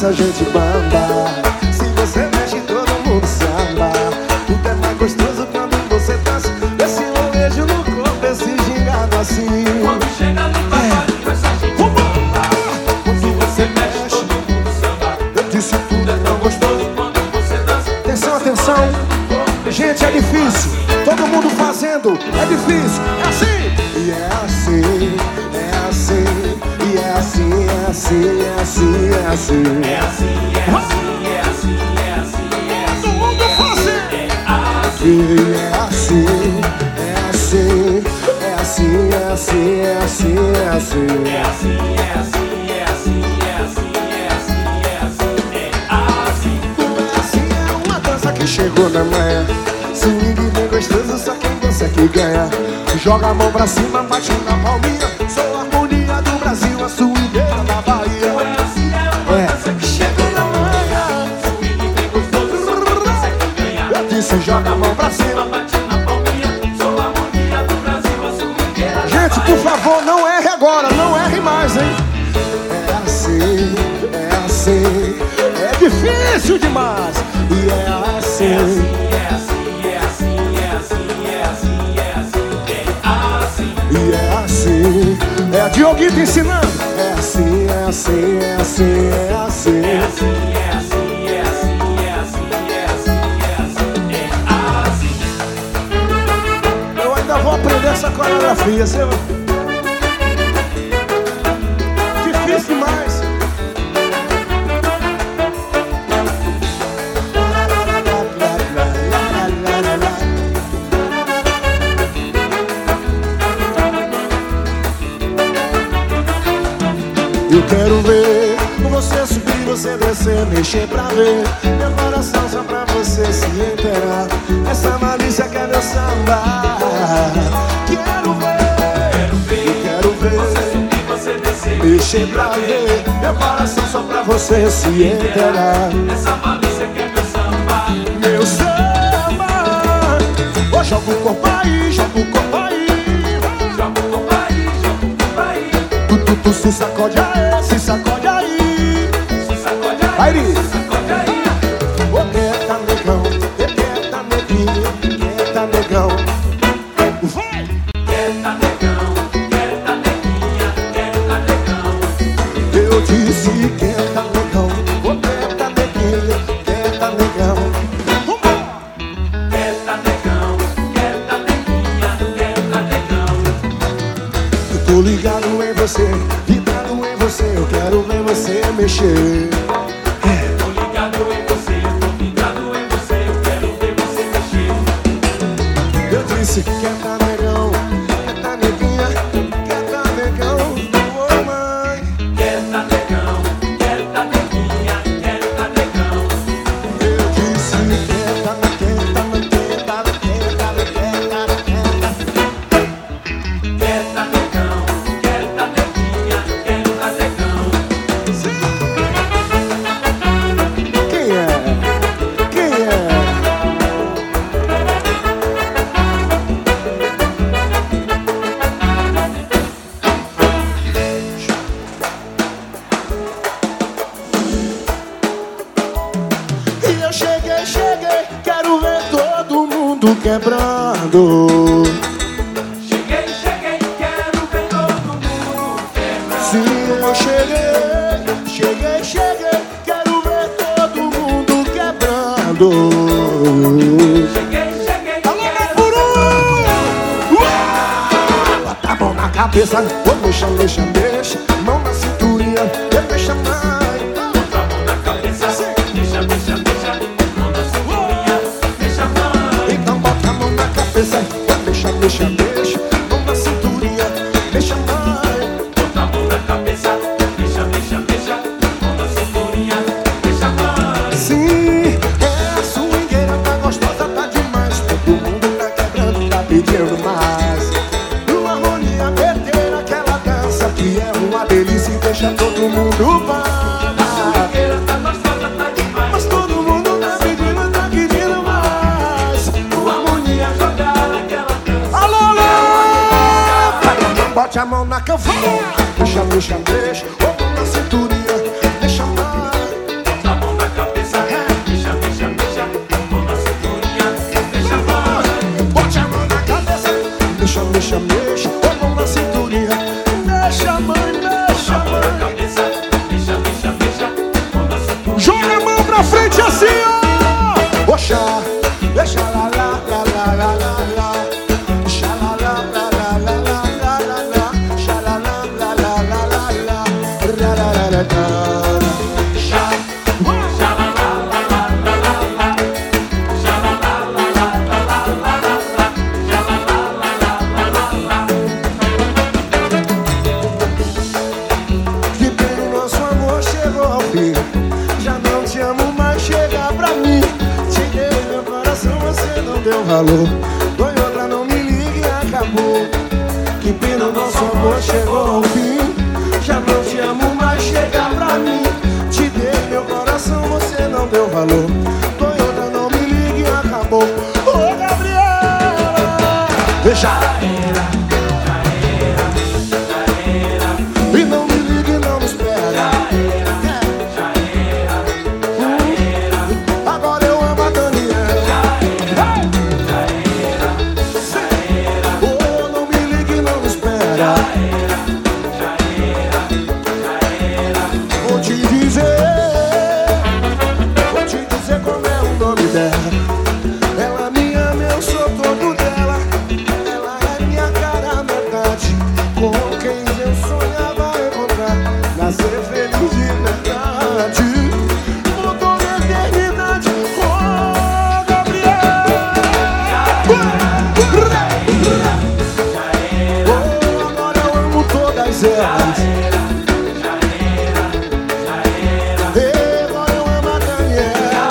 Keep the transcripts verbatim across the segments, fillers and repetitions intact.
dança, gente bamba. Se você mexe, todo mundo samba. Tudo é mais gostoso quando você dança. Esse molejo no corpo, esse gingado assim. Quando chega no pagode, dança, gente bamba. Se você mexe, todo mundo samba. Eu disse tudo é tão gostoso quando você dança. Atenção, atenção. Gente, é difícil. Todo mundo fazendo, é difícil. É assim. E é assim, é assim. E é assim, é assim, é assim, é assim. É assim, é assim, é assim, é assim, é assim. Todo mundo fazendo. É assim. E é assim, é assim. É assim, é assim, é assim, é assim. É assim, é assim, é assim, é assim, é assim, é assim, é assim. O assim é uma dança que chegou na manhã. Swing bem gostoso, só quem dança que ganha. Joga a mão pra cima, bate na palminha. Sou a harmonia do Brasil, a swingueira da Bahia. É assim, é uma dança que chegou na manhã. Swing bem gostoso, só quem dança que ganha. Eu disse, joga a mão pra cima. Bate na palminha, sou a harmonia do Brasil, a swingueira da Gente, por Bahia. favor, não erre agora, não erre mais, hein? É assim, é assim. É difícil demais. E é assim. É assim, é assim, é assim, é assim, é assim, é assim. E é assim. É a Dioguito ensinando. É assim, é assim, é assim, é assim. É assim, é assim, é assim, é assim, é assim, é assim, é assim. Eu ainda vou aprender essa coreografia, você vai... Difícil demais. Eu quero ver você subir, você descer, mexer pra ver meu coração só pra você se inteirar. Essa malícia que é meu samba. Quero ver, eu quero ver Você subir, você descer, mexer pra ver meu coração só pra você se inteirar. essa malícia que é meu samba. Meu samba. Oh, joga o corpo aí, joga o corpo aí. Joga o corpo aí, joga o corpo aí. Tu, tu, tu se sacode aí, se sacode aí. Se sacode aí, Vai, Iri. se sacode aí. Ô, quieta, negão, quieta, neguinho, quieta, negão. Vai! Quieta, negão, quieta, neguinha, quieta, negão. Eu disse quieta, negão, ô, quieta, neguinho, quieta, negão. Vambora! Quieta, negão, quieta, neguinha, quieta, negão. Eu tô ligado em você, vibrado em você. Eu quero ver você mexer. Tô ligado em você, tô ligado em você. Eu quero ver você mexer. Eu disse quieta, negão, quieta, neguinha, quieta, negão. Ô, mãe. Quieta, negão, quieta, neguinha, quieta, negão. Eu disse quieta, quieta, quieta, quieta, quieta, quieta. Quieta, negão, quieta, neguinha, quieta, negão. Quem é? Quem é? E eu cheguei, cheguei, quero ver todo mundo quebrando. Cheguei, cheguei, quero ver todo mundo quebrando. Sim, eu cheguei, cheguei, cheguei, quero ver todo mundo quebrando. Cheguei, cheguei, Alô, quero Napuru! Bota a mão na cabeça, oh, deixa, deixa, deixa. Mão na cinturinha, deixa mais. Bota a mão na cabeça, deixa, deixa, deixa. Mão na cinturinha, deixa a mão. Então bota a mão na cabeça, oh, deixa, deixa, deixa. Mão na cinturinha, deixa mais. Bota a mão na cabeça, deixa, deixa, deixa. Mão na cinturinha, deixa a mão. Sim, é a swingueira, tá gostosa, tá demais. Todo mundo tá quebrando, tá pedindo mais. Uma harmonia perfeita, aquela dança que é uma delícia e deixa todo mundo parar. Swingueira tá gostosa, tá demais. Mas todo mundo tá pedindo, tá pedindo mais. Uma harmonia jogada, aquela dança. Alô, alô! Bote a mão na cavalo. Deixa, deixa, deixa. Ou na cinturinha, deixa mais. mexa, mexa, mexa. A mão na cinturinha. Mexa, mãe, mexa, mãe. Cabeça, mexa, mexa, mexa. Mão na cintura. Joga a mão pra frente assim, ó. Oxa, deixa lá, lá, lá, lá, lá, lá, lá. Xa, lá, lá, lá, lá, lá, lá, lá, lá, lá. Xa, lá, lá, lá, lá, lá, lá, lá. Ra, ra, ra, ra, ra. Já não te amo mais, chega pra mim. Te dei meu coração, você não deu valor. Foi outra, não me ligue e acabou. Que pena, o nosso amor chegou ao fim. Já não te amo mais, chega pra mim. Te dei meu coração, você não deu valor. Foi outra, não me ligue e acabou. Ô, Gabriela, deixa. E não me ligue, não me espera. Agora eu amo a Daniela. Oh, não me ligue, não me espera. Vou te dizer, vou te dizer como é o nome dela. Ela me ama, eu sou todo dela. Ela é minha cara metade, com quem eu sonhava encontrar. Nascer feliz de verdade. Mudou minha eternidade. Oh, Gabriela. Oh, agora eu amo todas elas. E agora eu amo a Daniela.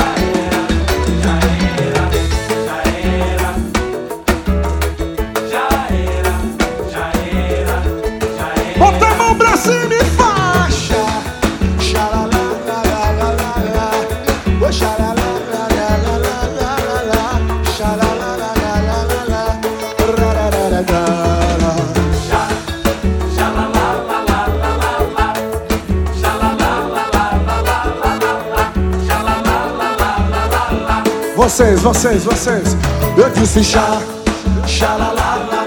Bota a mão pra cima e faixa. Xalala, la, la, la, la, la. Oh, xalala, la, la, la, la, la, la, la. Xalala, la, la, la, la, la. Ra, ra, ra, ra, ra. Vocês, vocês, vocês. Eu disse chá, xalala, la,